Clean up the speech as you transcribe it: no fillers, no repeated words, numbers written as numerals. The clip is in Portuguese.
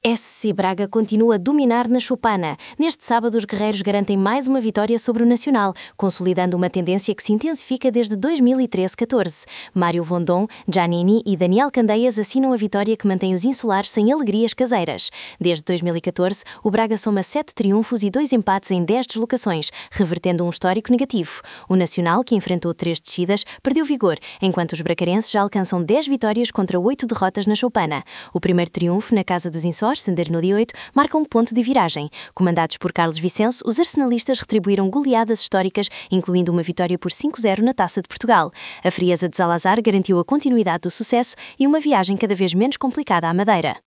SC Braga continua a dominar na Choupana. Neste sábado, os guerreiros garantem mais uma vitória sobre o Nacional, consolidando uma tendência que se intensifica desde 2013-14. Mário Vondon, Giannini e Daniel Candeias assinam a vitória que mantém os insulares sem alegrias caseiras. Desde 2014, o Braga soma 7 triunfos e 2 empates em 10 deslocações, revertendo um histórico negativo. O Nacional, que enfrentou 3 descidas, perdeu vigor, enquanto os bracarenses já alcançam 10 vitórias contra 8 derrotas na Choupana. O primeiro triunfo, na casa dos Insós, Sender no dia 8, marca um ponto de viragem. Comandados por Carlos Vicenço, os arsenalistas retribuíram goleadas históricas, incluindo uma vitória por 5-0 na Taça de Portugal. A frieza de Zalazar garantiu a continuidade do sucesso e uma viagem cada vez menos complicada à Madeira.